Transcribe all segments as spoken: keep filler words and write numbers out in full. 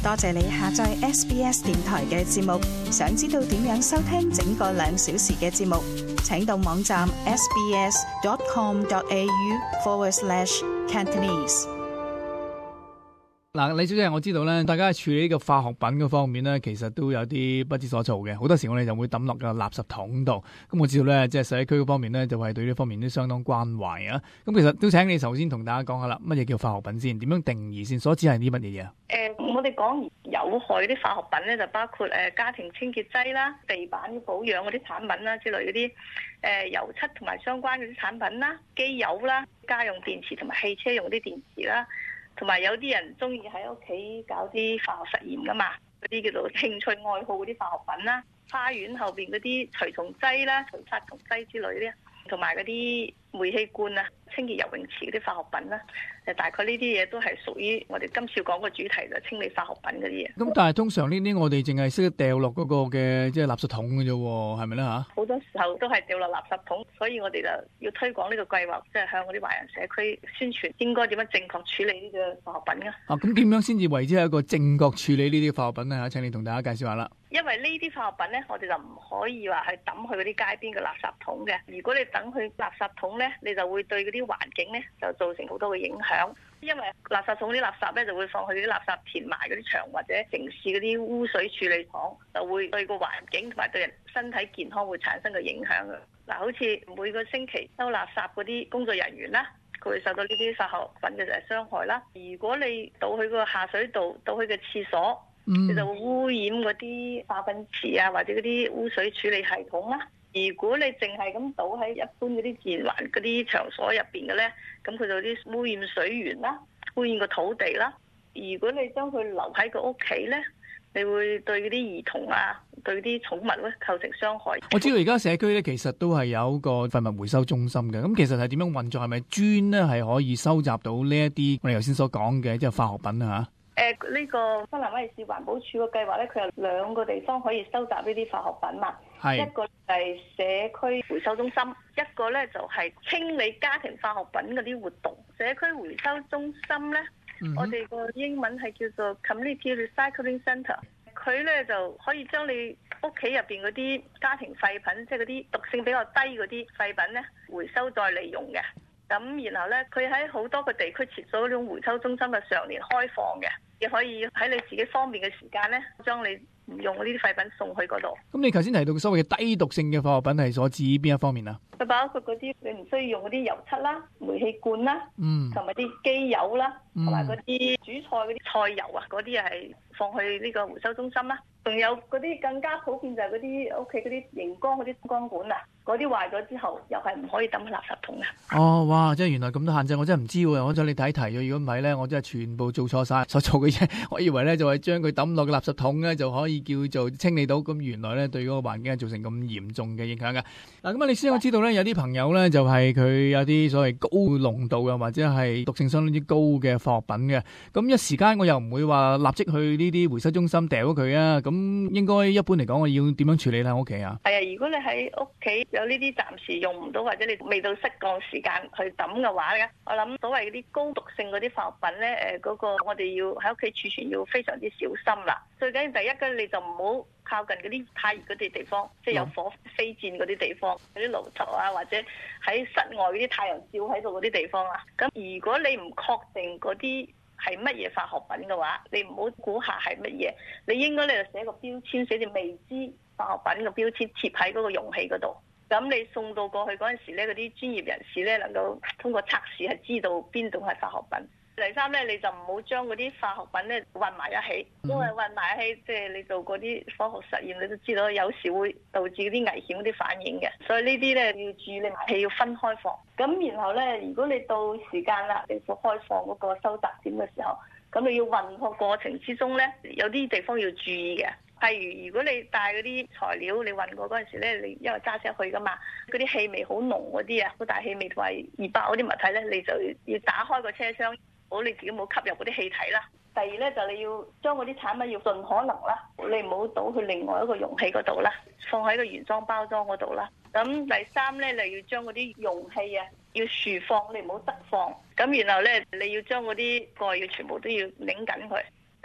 多謝你下載 S B S 電台嘅節目。想知道點樣收聽整個兩小時嘅節目，請到網站 sbs.com.au forward slash Cantonese。 嗱，李小姐，我知道咧，大家處理呢個化學品嗰方面咧，其實都有啲不知所措嘅。好多時我哋就會抌落個垃圾桶度。咁我知道咧，即係社區嗰方面咧，就係對呢方面都相當關懷啊。咁其實都請你首先同大家講下啦，乜嘢叫化學品先？點樣定義先？所指係啲乜嘢嘢啊？ 誒、呃，我哋講有害啲化學品咧，就包括誒家庭清潔劑啦、地板保養嗰啲產品啦之類嗰啲，誒、呃、油漆同埋相關嗰啲產品啦、機油啦、家用電池同埋汽車用啲電池啦。同埋有啲人中意喺屋企搞啲化學實驗噶嘛，嗰啲叫做興趣愛好嗰啲化學品啦，花園後邊嗰啲除蟲劑啦、除殺蟲劑之類啲，同埋嗰啲煤氣罐啊、清潔游泳池嗰啲化學品啦，誒大概呢啲嘢都係屬於我哋今次講個主題就清理化學品嗰啲嘢。 咁但係通常呢啲我哋淨係識得掉落嗰個嘅即係垃圾桶嘅啫喎，係咪咧嚇？ 好多時候都係掉落垃圾桶，所以我哋就要推廣呢個計劃，即係向嗰啲華人社區宣傳應該點樣正確處理呢個化學品啊。 啊，咁點樣先至為之係一個正確處理呢啲化學品咧嚇？請你同大家介紹下啦。 因為呢啲化學品咧，我哋就唔可以話去抌去嗰啲街邊嘅垃圾桶嘅。如果你等去垃圾桶咧，你就會對嗰啲環境咧就造成好多嘅影響。因為垃圾桶啲垃圾咧就會放去啲垃圾填埋嗰啲場或者城市嗰啲污水處理廠，就會對個環境同埋對人身體健康會產生個影響嘅。嗱，好似每個星期收垃圾嗰啲工作人員啦，佢會受到呢啲化學品嘅傷害啦。如果你倒去個下水道、倒去個廁所，你就會污染嗰啲化糞池啊，或者嗰啲污水處理系統啦。如果你淨係咁倒喺一般嗰啲自然環嗰啲場所入邊嘅咧，咁佢就有啲污染水源啦，污染個土地啦。如果你將佢留喺個屋企咧，你會對嗰啲兒童啊，對啲寵物咧構成傷害。 我知道而家社區咧其實都係有個廢物回收中心嘅，咁其實係點樣運作？係咪磚咧係可以收集到呢一啲我哋頭先所講嘅即係化學品啊？嚇？ 誒、呃、呢、這個新南威爾士環保署個計劃咧，佢有兩個地方可以收集呢啲化學品嘛。係一個係社區回收中心，一個咧就係、是、清理家庭化學品嗰啲活動。社區回收中心咧，嗯、我哋個英文係叫做 Community Recycling Centre。佢咧就可以將你屋企入邊嗰啲家庭廢品，即係嗰啲毒性比較低嗰啲廢品咧，回收再利用嘅。咁然後咧，佢喺好多個地區設咗嗰種回收中心嘅常年開放嘅。亦可以喺你自己方便嘅時間咧，將你唔用呢啲廢品送去嗰度。咁你頭先提到所謂嘅低毒性嘅化學品係所指邊一方面啊？ 佢包括嗰啲你唔需要用嗰啲油漆啦、煤氣罐啦，嗯，同埋啲機油啦，同埋嗰啲煮菜嗰啲菜油啊，嗰啲係放去呢個回收中心啦。仲有嗰啲更加普遍就係嗰啲屋企嗰啲熒光嗰啲光管啊，嗰啲壞咗之後又係唔可以抌喺垃圾桶嘅。 哦，哇！即係原來咁多限制，我真係唔知喎。我想你睇題咗，如果唔係咧，我真係全部做錯晒所做嘅嘢。我以為咧就係將佢抌落個垃圾桶咧就可以叫做清理到，咁原來咧對嗰個環境係造成咁嚴重嘅影響嘅。嗱，咁啊，你先我知道咧有啲朋友咧就係佢有啲所謂高濃度嘅或者係毒性相當之高嘅化學品嘅。咁一時間我又唔會話立即去呢啲回收中心掉咗佢啊。咁咁應該一般嚟講，我要點樣處理咧？喺屋企啊？ 係啊，如果你喺屋企有呢啲暫時用唔到，或者你未到適當時間去抌嘅話咧，我諗所謂嗰啲高毒性嗰啲化學品咧，誒、那、嗰個我哋要喺屋企儲存要非常之小心啦。最緊要第一嘅你就唔好靠近嗰啲太熱嗰啲地方，即係有火飛濺嗰啲地方，嗰啲爐頭啊，或者喺室外嗰啲太陽照喺度嗰啲地方啊。咁如果你唔確定嗰啲係乜嘢化學品嘅話，你唔好估下係乜嘢，你應該咧就寫個標籤，寫住未知化學品嘅標籤貼喺嗰個容器嗰度。咁你送到過去嗰陣時咧，嗰啲專業人士咧能夠通過測試係知道邊種係化學品。第三咧，你就唔好將嗰啲化學品咧混埋一起，因為混埋一起即係你做嗰啲科學實驗，你都知道有時會導致嗰啲危險嗰啲反應嘅。所以呢啲咧要注意，你係要分開放。咁然後咧，如果你到時間啦，你要開放嗰個收集點嘅時候，咁你要運個過程之中咧，有啲地方要注意嘅。譬如如果你帶嗰啲材料，你運過嗰陣時咧，你因為揸車去噶嘛，嗰啲氣味好濃嗰啲啊，好大氣味同埋易爆嗰啲物體咧，你就要打開個車廂，好你自己冇吸入嗰啲氣體啦。第二咧就你要將嗰啲產品要盡可能啦，你唔好倒去另外一個容器嗰度啦，放喺個原裝包裝嗰度啦。咁第三咧，你要將嗰啲容器啊要豎放，你唔好側放。咁然後咧，你要將嗰啲蓋要全部都要擰緊佢。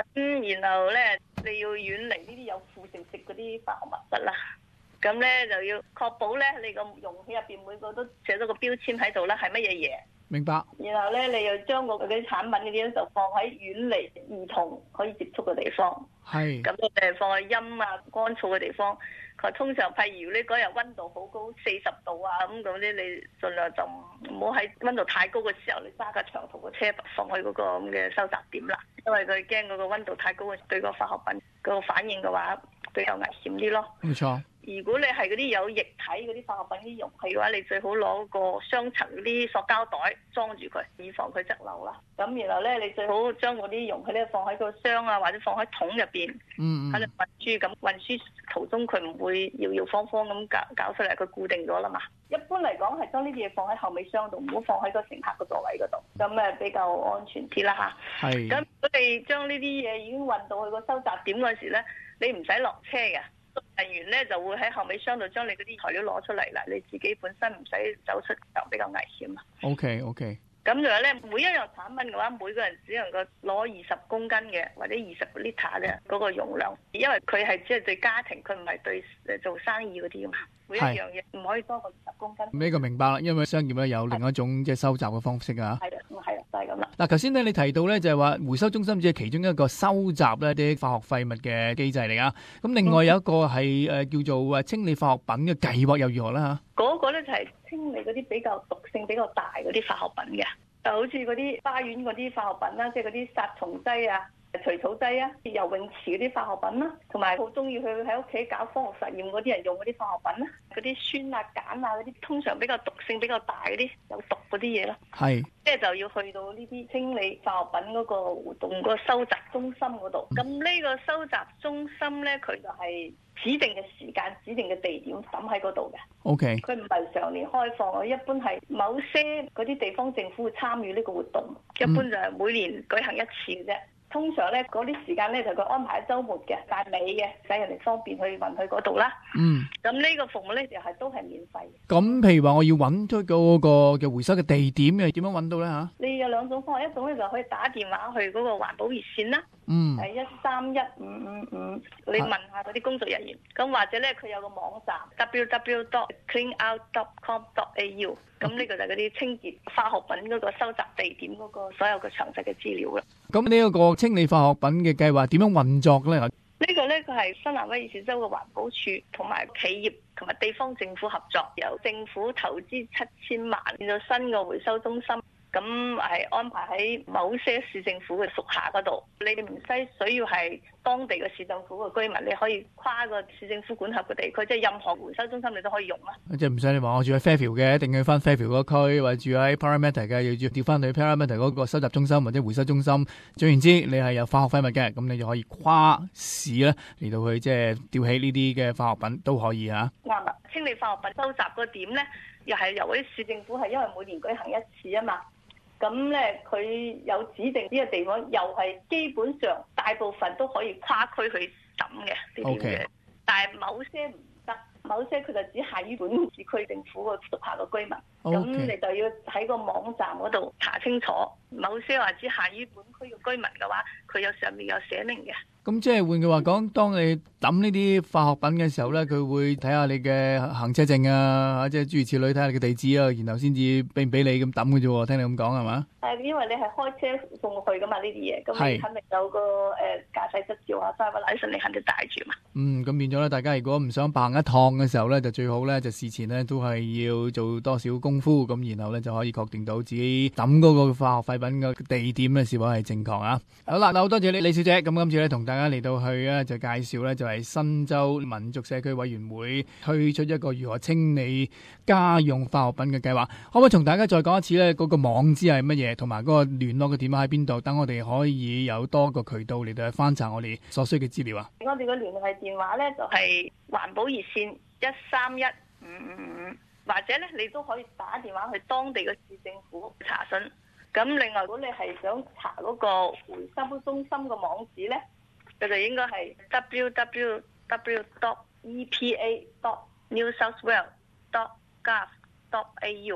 咁然後咧，你要遠離呢啲有副食食嗰啲化學物質啦。咁咧就要確保咧，你個容器入邊每個都寫咗個標籤喺度啦，係乜嘢嘢？ 明白。 然後咧，你又將嗰啲產品嗰啲咧就放喺遠離兒童可以接觸嘅地方。 係。 咁誒放喺陰啊乾燥嘅地方。佢通常譬如呢嗰日溫度好高，四十度啊咁嗰啲，你盡量就唔好喺溫度太高嘅時候，你揸架長途嘅車放去嗰個咁嘅收集點啦。因為佢驚嗰個溫度太高，對個化學品嗰個反應嘅話，比較危險啲咯。 冇錯。 如果你係嗰啲有液體嗰啲化學品啲容器嘅話，你最好攞個雙層嗰啲塑膠袋裝住佢，以防佢側漏啦。咁然後咧，你最好將嗰啲容器咧放喺個箱啊，或者放喺桶入邊， 嗯， 喺度運輸。咁運輸途中佢唔會搖搖晃晃咁搞搞出嚟，佢固定咗啦嘛。一般嚟講係將呢啲嘢放喺後尾箱度，唔好放喺個乘客個座位嗰度，咁誒比較安全啲啦嚇。係。咁我哋將呢啲嘢已經運到去個收集點嗰時咧，你唔使落車嘅。人員咧就會喺後尾箱度將你嗰啲材料攞出嚟啦，你自己本身唔使走出就比較危險啊。 OK OK。 咁就係咧，每一樣產品嘅話，每個人只能夠攞二十公斤嘅或者二十 litre 嘅嗰個容量，因為佢係只係對家庭，佢唔係對誒做生意嗰啲噶嘛。每一樣嘢唔可以多過二十公斤。呢個明白啦，因為商業咧有另一種即係收集嘅方式啊。係啊，係啊，就係咁啦。嗱，頭先咧你提到咧就係話回收中心只係其中一個收集咧啲化學廢物嘅機制嚟噶。咁另外有一個係誒叫做誒清理化學品嘅計劃又如何啦嚇？嗰個咧就係清理嗰啲比較毒性比較大嗰啲化學品嘅，就好似嗰啲花園嗰啲化學品啦，即係嗰啲殺蟲劑啊、除草劑啊、游泳池嗰啲化學品啦，同埋好中意去喺屋企搞科學實驗嗰啲人用嗰啲化學品啦，嗰啲酸啊、鹼啊嗰啲，通常比較毒性比較大嗰啲有毒嗰啲嘢咯。係，即係就要去到呢啲清理化學品嗰個活動個收集中心嗰度。咁呢個收集中心咧，佢就係指定嘅時間、指定嘅地點抌喺嗰度嘅。O K。佢唔係常年開放嘅，一般係某些嗰啲地方政府會參與呢個活動，一般就係每年舉行一次嘅啫。通常咧嗰啲時間咧就佢安排喺週末嘅，但係尾嘅，使人哋方便去運去嗰度啦。嗯。咁呢個服務咧就係都係免費。咁譬如話我要揾出嗰個嘅回收嘅地點嘅，點樣揾到咧嚇？你有兩種方法，一種咧就可以打電話去嗰個環保熱線啦。嗯。係一三一五五五，你問下嗰啲工作人員。咁或者咧佢有個網站 w w w dot clean out dot com dot a u。咁呢個就係嗰啲清潔化學品嗰個收集地點嗰個所有嘅詳細嘅資料啦。咁呢一個清理化學品嘅計劃點樣運作咧？呢個咧佢係新南威爾士州嘅環保署同埋企業同埋地方政府合作，由政府投資七千萬建造新嘅回收中心。咁係安排喺某些市政府嘅屬下嗰度，你哋唔使需要係當地嘅市政府嘅居民，你可以跨個市政府管轄嘅地區，即係任何回收中心你都可以用啦。即係唔使你話我住喺 Fairfield 嘅，一定要翻 Fairfield 嗰區，或者住喺 Parramatta 嘅，要調翻去 Parramatta 嗰個收集中心或者回收中心。總言之，你係有化學廢物嘅，咁你就可以跨市咧嚟到去即係吊起呢啲嘅化學品都可以嚇。啱啦，清理化學品收集個點咧，又係由嗰啲市政府係因為每年舉行一次啊嘛。咁咧，佢有指定呢個地方，又係基本上大部分都可以跨區去抌嘅呢啲嘢，okay. 但係某些唔得，某些佢就只限於本市區政府個屬下嘅居民。咁、okay. 你就要喺個網站嗰度查清楚，某些話只限於本區嘅居民嘅話，佢有上面有寫明嘅。咁即係換句話講，當你抌呢啲化學品嘅時候咧，佢會睇下你嘅行車證啊，即係諸如此類，睇下你嘅地址啊，然後先至俾唔俾你咁抌嘅啫。聽你咁講係嘛？係，因為你係開車送去噶嘛呢啲嘢，咁你肯定有個誒駕駛執照啊、driver license 你肯定帶住嘛。嗯，咁變咗咧，大家如果唔想行一趟嘅時候咧，就最好咧就事前咧都係要做多少功夫，咁然後咧就可以確定到自己抌嗰個化學廢品嘅地點咧是否係正確啊。好啦，好多謝你李小姐，咁今次咧同大家嚟到去咧就介紹咧就係新州民族社區委員會推出一個如何清理家用化學品嘅計劃。可唔可以同大家再講一次咧嗰個網址係乜嘢，同埋嗰個聯絡嘅電話喺邊度，等我哋可以有多個渠道嚟到去翻查我哋所需嘅資料啊？我哋嘅聯繫電話咧就係環保熱線一三一五五五，或者咧你都可以打電話去當地嘅市政府查詢。咁另外如果你係想查嗰個回收中心嘅網址咧，佢就應該係 w w w dot e p a dot new south wales dot gov dot a u。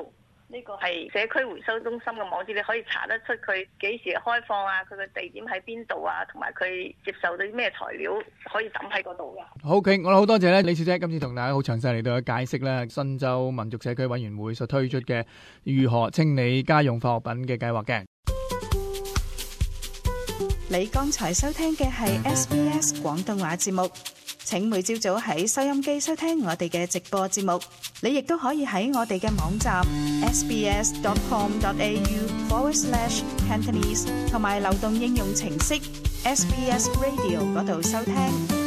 呢個係社區回收中心嘅網址，你可以查得出佢幾時開放啊，佢嘅地點喺邊度啊，同埋佢接受到啲咩材料可以抌喺嗰度嘅。 好嘅，我哋好多謝咧李小姐今次同大家好詳細嚟到嘅解釋咧，新州民族社區委員會所推出嘅如何清理家用化學品嘅計劃嘅。 你剛才收聽嘅係 S B S 廣東話節目，請每朝早喺收音機收聽我哋嘅直播節目。你亦都可以喺我哋嘅網站 sbs.com.au forward slash Cantonese 同埋流動應用程式 S B S Radio 嗰度收聽。